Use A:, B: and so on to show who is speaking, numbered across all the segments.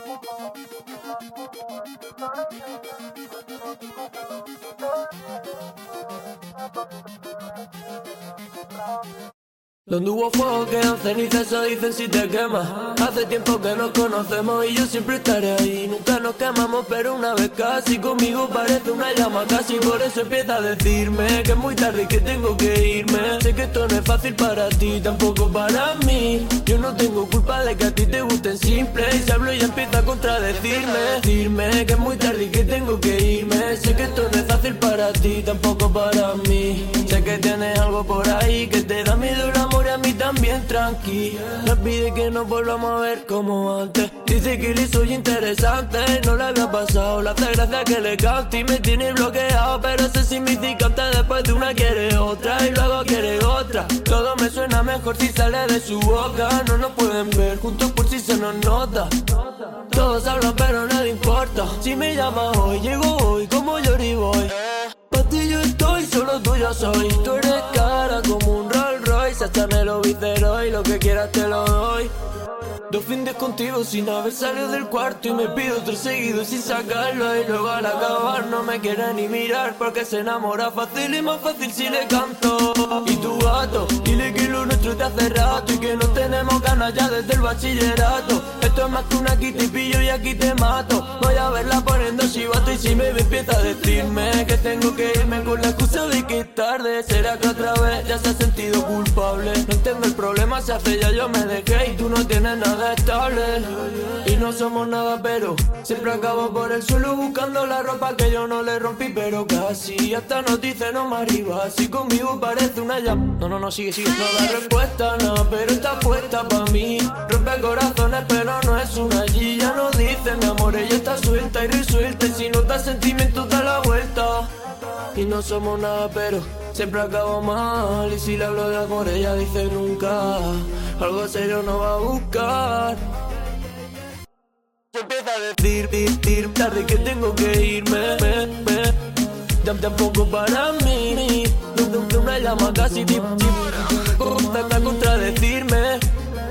A: Donde hubo fuego quedan cenizas, eso dicen si te quemas. Hace tiempo que nos conocemos y yo siempre estaré ahí. Nunca nos quemamos pero una vez casi. Conmigo parece una llama casi. Por eso empieza a decirme que es muy tarde y que tengo que irme. Sé que esto no es fácil para ti, tampoco para mí. Yo no tengo culpa de que a ti te gusten simples. Y si hablo ya empieza a contradecirme. Decirme que es muy tarde y que tengo que irme. Sé que esto no es fácil para ti, tampoco para mí. Sé que tienes algo por ahí que te da miedo el amor y a mí también, tranqui. Me pide que nos volvamos a ver como antes. Dice que le soy interesante, no le había pasado. Le hace gracia que le cante y me tiene bloqueado. Pero ese significante después de una quiere otra y luego quiere otra. Todo me suena mejor si sale de su boca. No nos pueden ver juntos por si se nos nota. Todos hablan pero nadie importa. Si me llamas hoy, llego hoy, como yo y voy. Pa' ti yo estoy, solo tuyo soy. Tú eres cara como un Rolls Royce. Hasta me lo visero y lo que quieras te lo doy. 2 fines contigo sin haber salido del cuarto. Y me pido 3 seguidos sin sacarlo. Y luego al acabar no me quiere ni mirar. Porque se enamora fácil y más fácil si le canto. Y tu gato, dile que lo nuestro te hace rato. Y que no tenemos ganas ya desde el bachillerato. Esto es más que una aquí te pillo y aquí te mato. Voy a verla poniendo chivato. Y si me ve empieza a decirme que tengo que irme con la excusa de que es tarde. ¿Será que otra vez ya se ha sentido culpable? No entiendo el problema, se hace ya yo me dejé. Y tú no tienes nada estable. Y no somos nada pero siempre acabo por el suelo buscando la ropa que yo no le rompí. Pero casi hasta nos dice no más arriba. Así conmigo parece una llama. No, sigue. No da respuesta, no, pero está puesta pa' mí. Rompe corazones pero no es una G. Ya nos dice mi amor, ella está suelta y resuelta. Y si notas sentimientos da la vuelta. Y no somos nada pero siempre acabo mal. Y si le hablo de amor ella dice nunca. Algo serio no va a buscar. Se empieza a decir tarde que tengo que irme. Tampoco para mí. De una llama casi Está contradecirme.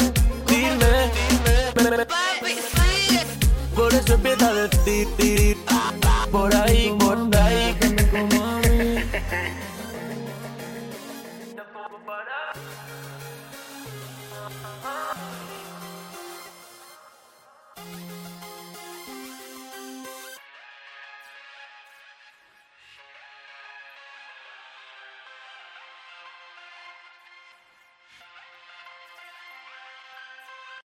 A: Por eso empieza a decir por ahí que me como a mí.